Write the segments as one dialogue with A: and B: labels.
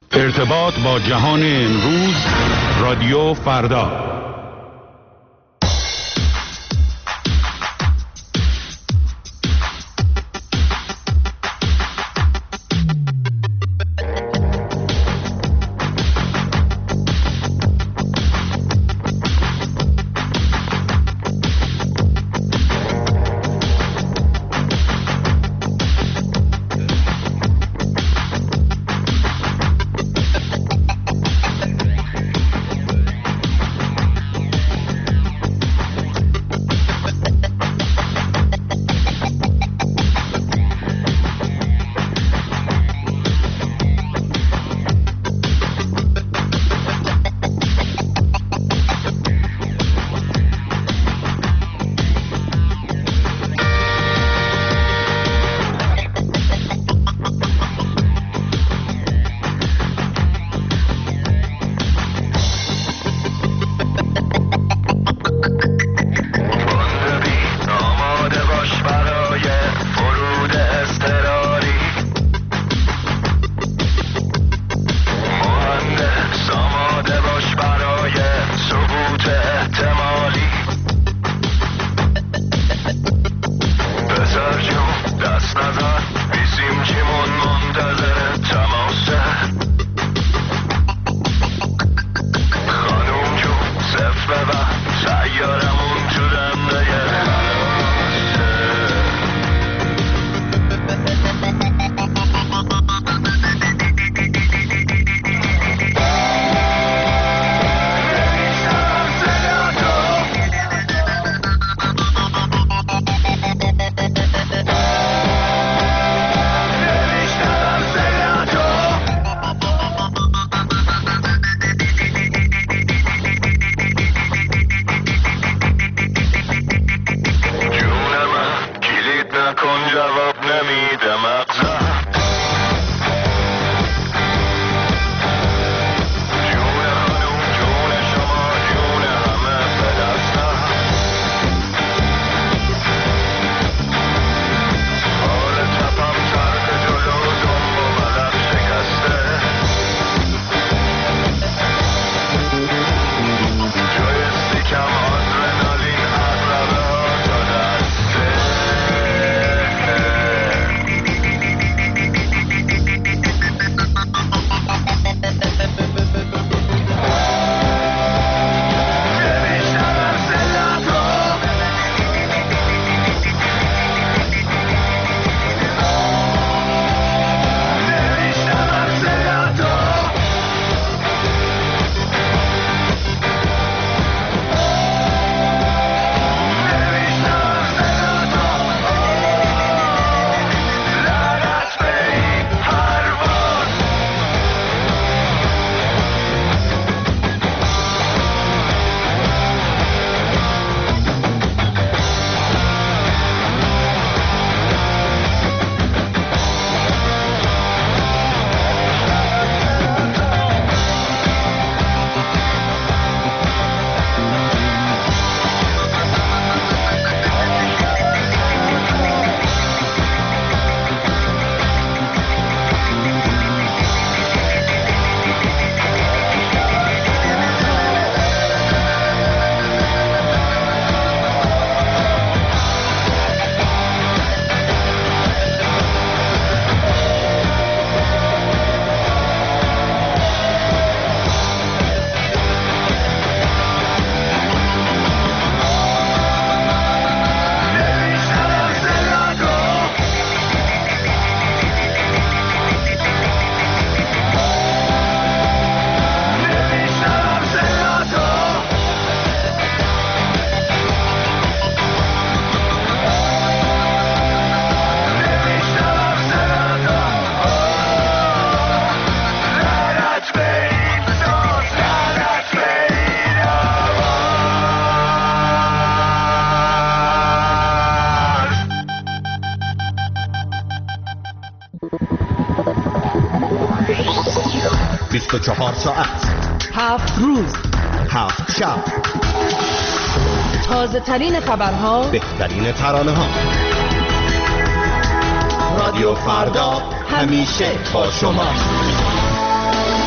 A: ارتباط با جهان امروز، رادیو فردا.
B: و 24 ساعت
C: 7 روز
B: 7 شب
C: تازه ترین خبرها،
B: بهترین ترانه ها. رادیو فردا همیشه با شما.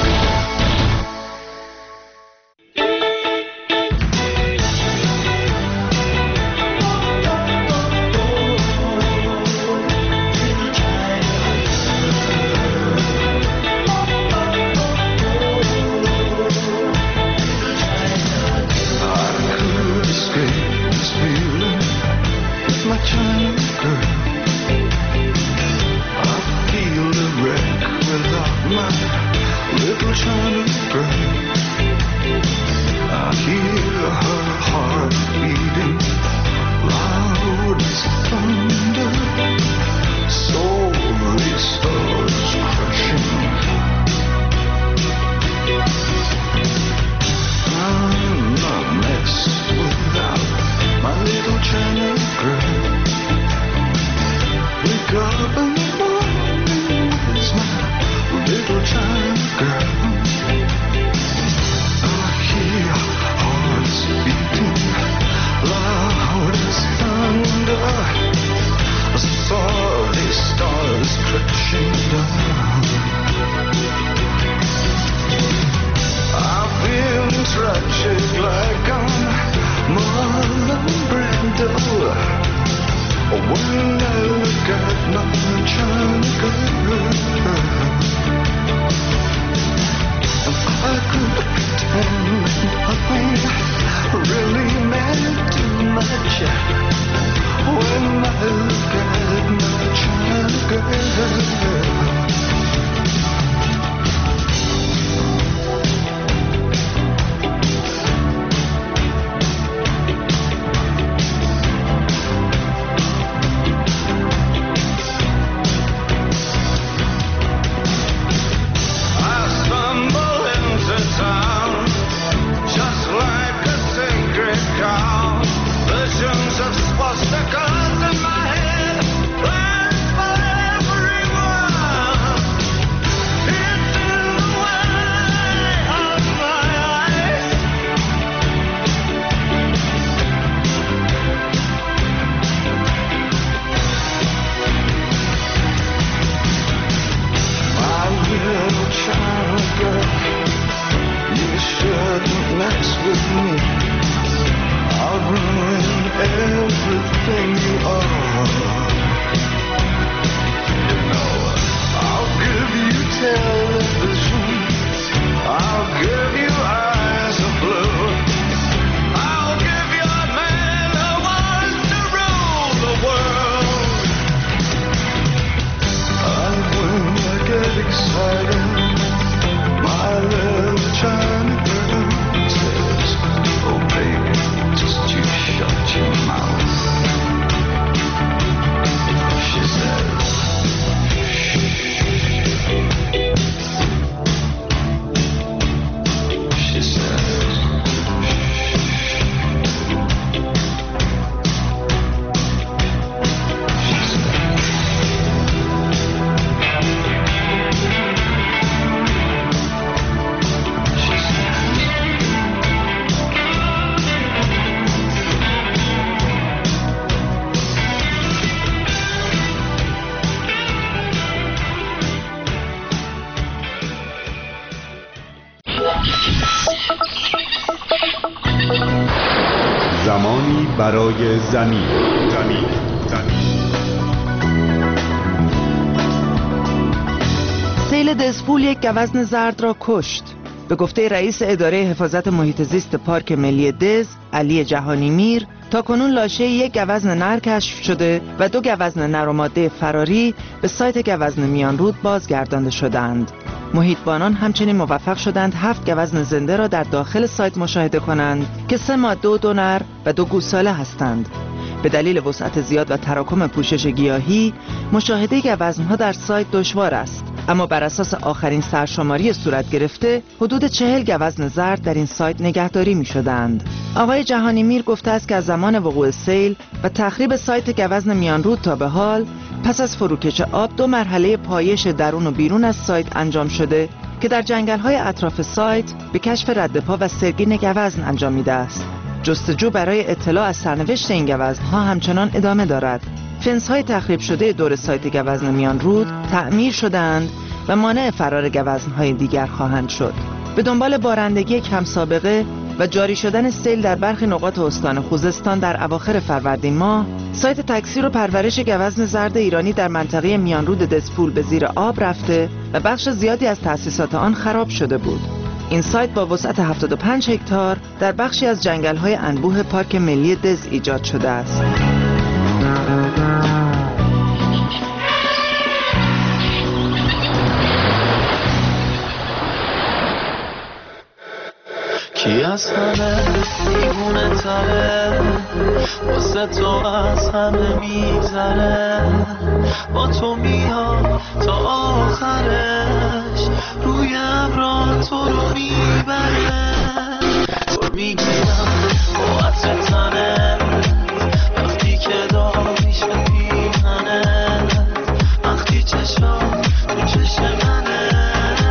D: little China girl. I hear hearts beating loud as thunder. I saw these stars crashing down. I feel tragic like I'm Marlon Brando when I look at my China girl. I could pretend nothing really meant too much when I look at my China girl.
A: زمانی برای زمین.
C: سیل دزفول یک گوزن زرد را کشت. به گفته رئیس اداره حفاظت محیط زیست پارک ملی دز، علی جهانی میر، تاکنون لاشه یک گوزن نر کشف شده و 2 گوزن نر و ماده فراری به سایت گوزن میانرود بازگردانده شدند. محیطبانان همچنین موفق شدند 7 گوزن زنده را در داخل سایت مشاهده کنند که 3 ماده و 2 نر و 2 گوساله هستند. به دلیل وسعت زیاد و تراکم پوشش گیاهی، مشاهده گوزن‌ها در سایت دشوار است. اما بر اساس آخرین سرشماری صورت گرفته، حدود 40 گوزن زرد در این سایت نگهداری می‌شدند. آقای جهانی میر گفته است که از زمان وقوع سیل و تخریب سایت گوزن میانرود تا به حال، پس از فروکش آب 2 مرحله پایش درون و بیرون از سایت انجام شده که در جنگل‌های اطراف سایت به کشف ردپا و سرگین گوزن انجامیده است. جستجو برای اطلاع از سرنوشت این گوزن‌ها همچنان ادامه دارد. فنس‌های تخریب شده دور سایت گوزن میانرود تعمیر شدند و مانع فرار گوزن‌های دیگر خواهند شد. به دنبال بارندگی کم سابقه و جاری شدن سیل در برخی نقاط استان خوزستان در اواخر فروردین ماه، سایت تکثیر و پرورش گوزن زرد ایرانی در منطقه میانرود دزفول به زیر آب رفته و بخش زیادی از تأسیسات آن خراب شده بود. این سایت با وسعت 75 هکتار در بخشی از جنگل‌های انبوه پارک ملی دز ایجاد شده است.
D: کی از همه دیوونه تره، واسه تو از همه میذره، با تو میاد تا آخرش، روی ابرا تو رو میبره، تو میگیرم با عطر تنه، وقتی که داریش به پیرهنه، وقتی چشم تو چشم منه،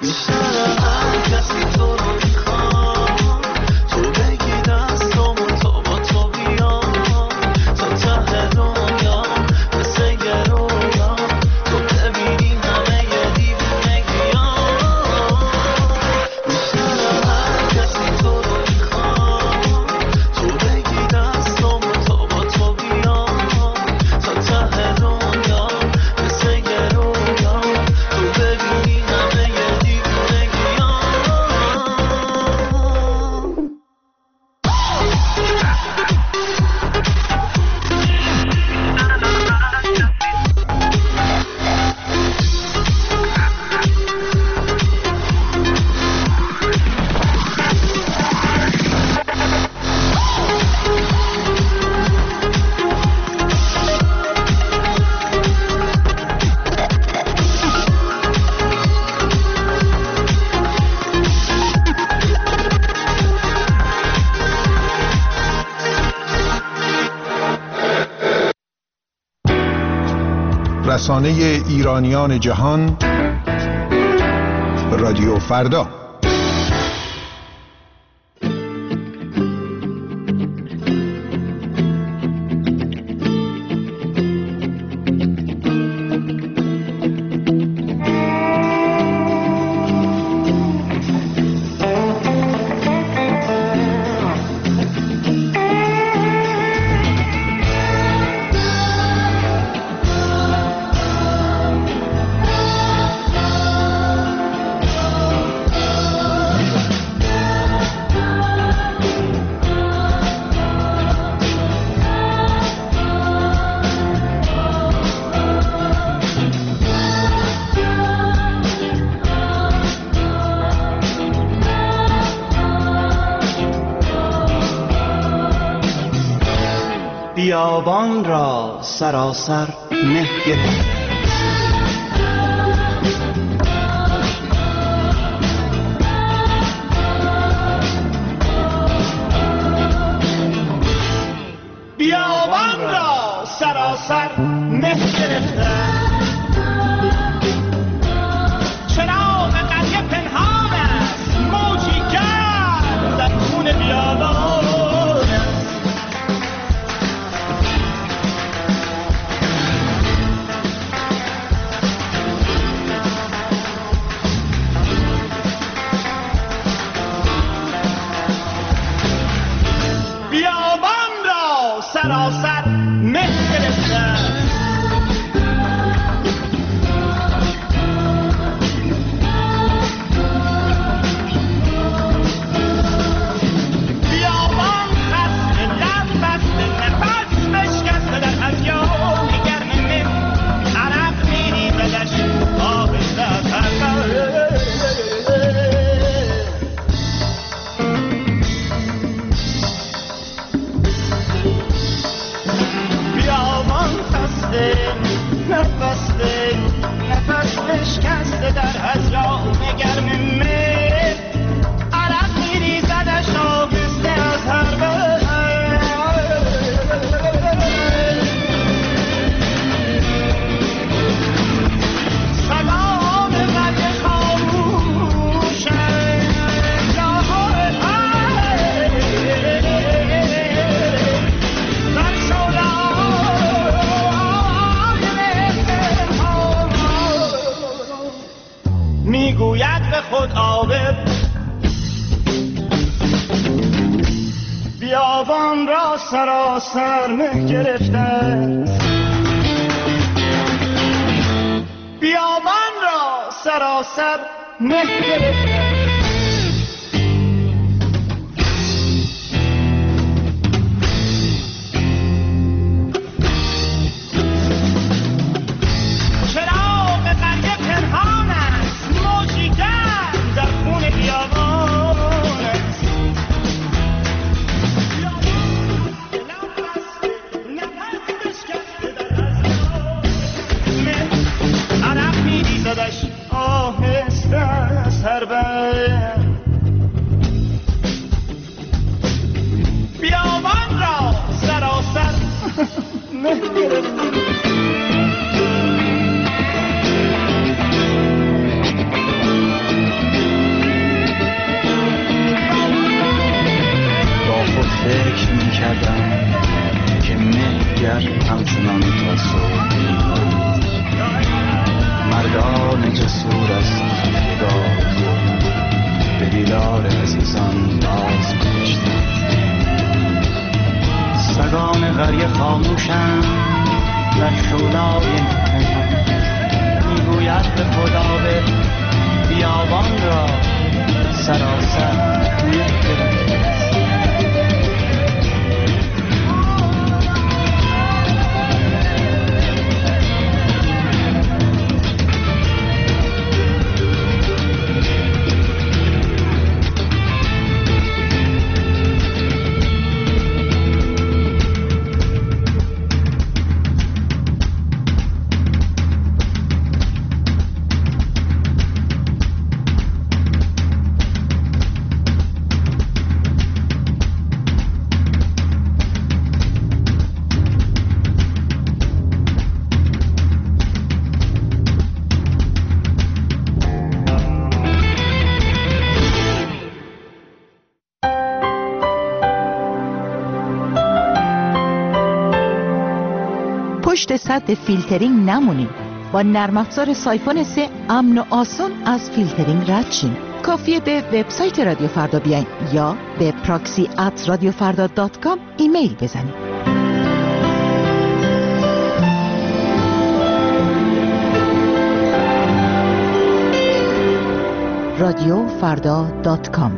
E: رسانه ایرانیان جهان، رادیو فردا.
F: بیابان را سراسر مه گرفت. بیابان را سراسر مه گرفت. چراغ قریه پنهان است، موجی گرم در خون بیابان. سراسر مه گرفتن. بیابان خسته لب بسته، نفس بشکسته در هزیان گرم مه. عرق میریزدش آهسته از هر نفس بشکسته در هزیان گرم مه. عرق میریزدش آهسته از هر بر. سلام قدر خاموش میگوید به خود عابر. بیابان را سراسر مه گرفته. بیابان را سراسر مه گرفته. آهسته از هر بر
G: همچنان تا صبح می‌مانیم. مردان جسور از خفگاه به دیدار عزیزان باز می‌گشتیم. سگان قریه خاموشند در شولای میگوید به خدا به بیابان را سراسر نگرفت.
H: پشت سد فیلترینگ نمونید. با نرم افزار سایفون 3 امن و آسان از فیلترینگ رد شین. کافیه به وبسایت رادیو فردا بیاین یا به proxy@radiofarda.com ایمیل بزنید. radiofarda.com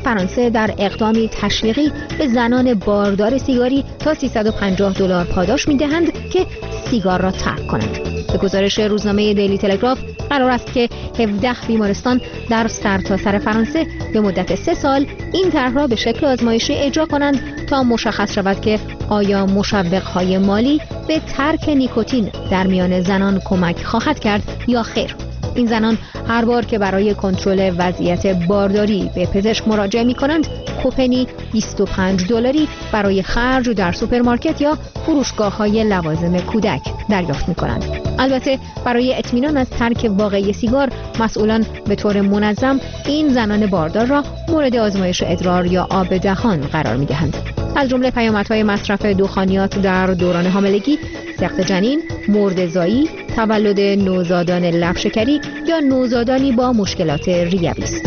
I: فرانسه در اقدامی تشویقی به زنان باردار سیگاری تا $350 پاداش می‌دهند که سیگار را ترک کنند. به گزارش روزنامه دیلی تلگراف قرار است که 17 بیمارستان در سرتاسر فرانسه به مدت 3 سال این طرح را به شکل آزمایشی اجرا کنند تا مشخص شود که آیا مشوق‌های مالی به ترک نیکوتین در میان زنان کمک خواهد کرد یا خیر. این زنان هر بار که برای کنترل وضعیت بارداری به پزشک مراجعه می‌کنند، کوپنی $25 برای خرج در سوپرمارکت یا فروشگاه‌های لوازم کودک دریافت می‌کنند. البته برای اطمینان از ترک واقعی سیگار، مسئولان به طور منظم این زنان باردار را مورد آزمایش ادرار یا آب دهان قرار می‌دهند. از جمله پیامدهای مصرف دخانیات در دوران حاملگی، سقط جنین، مرده زایی، تولد نوزادان لبشکری یا نوزادانی با مشکلات ریوی است.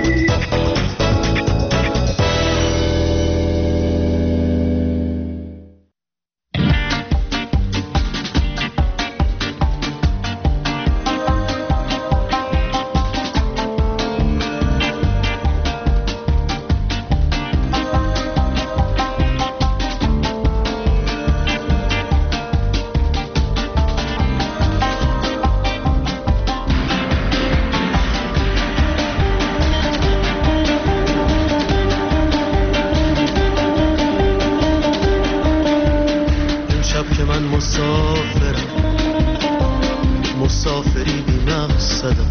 D: مسافری بی مقصدم،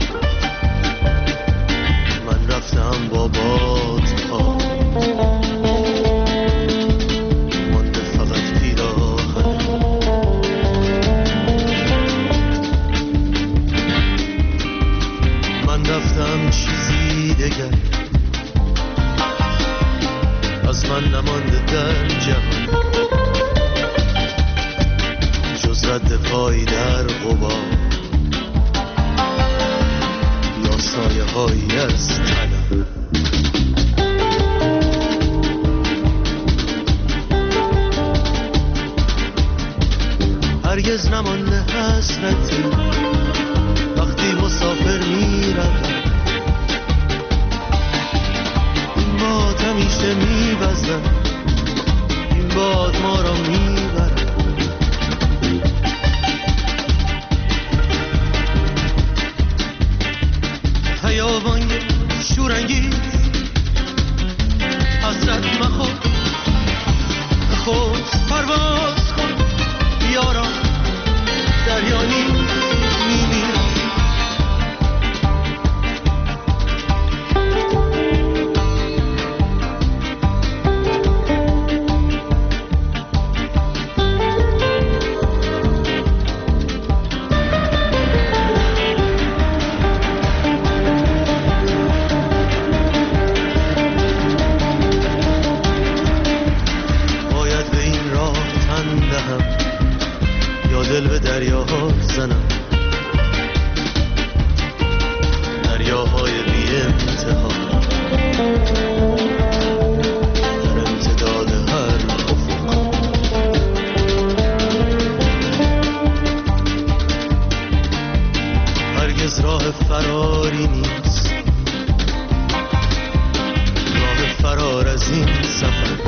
D: من رفتم با بادها، مانده فقط پیراهنم. من رفتم چیزی دگر از من نمانده در جهان، جز رد پای در غبار یا سایه هایی از طلب. هرگز نمانده حسرتی وقتی مسافر می روم، این باد همیشه می وزد، این باد ما را می برد. خیابان شورانگیز حسرت مخور، خود پرواز کن بیارم دریانی میمیرم. دل به دریاها زنم، دریاهای بی انتها در امتداد هر افق. هرگز راه فراری نیست، راه فرار از این سفر،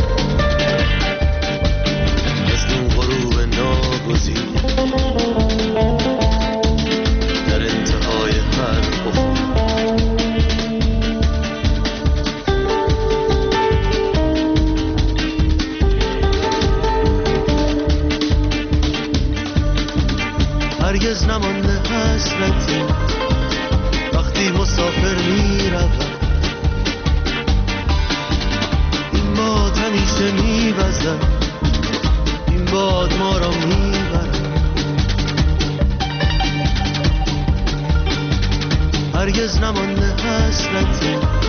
D: در انتهای هر افق. هرگز نمانده حسرتی وقتی مسافر می روم، این باد همیشه می وزد، این باد ما را می برد. هرگز نمانده حسرتی